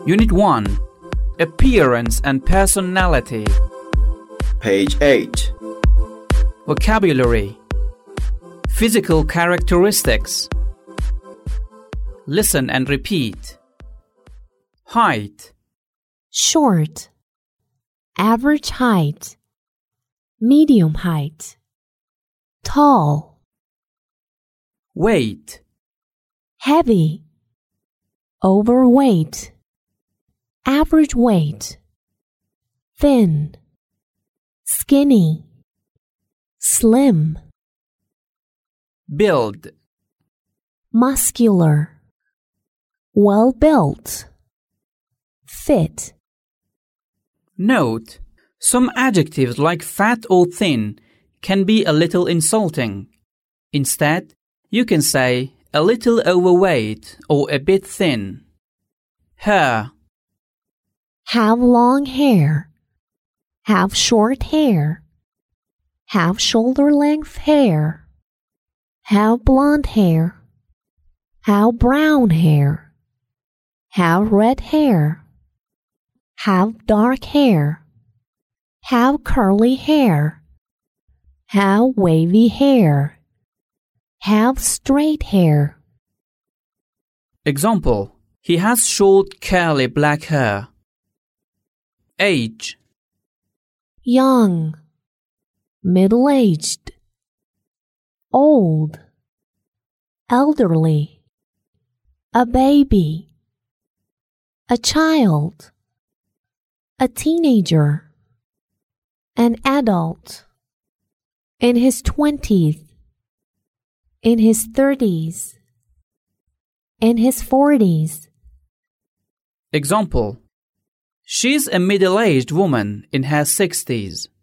Unit 1. Appearance and Personality. Page 8. Vocabulary. Physical characteristics. Listen and repeat. Height. Short, average height, medium height, tall, Weight. heavy, overweight, average weight, thin, skinny, slim, Build. muscular, well-built, fit. Note, some adjectives like fat or thin can be a little insulting. Instead, you can say a little overweight or a bit thin. Hair. Have long hair, have short hair, have shoulder-length hair, have blonde hair, have brown hair, have red hair, have dark hair, have curly hair, have wavy hair, have straight hair. Example, he has short curly black hair. Age. Young, middle-aged, old, elderly, a baby, a child, a teenager, an adult, in his 20s, in his 30s, in his 40s. Example, she's a middle-aged woman in her 60s.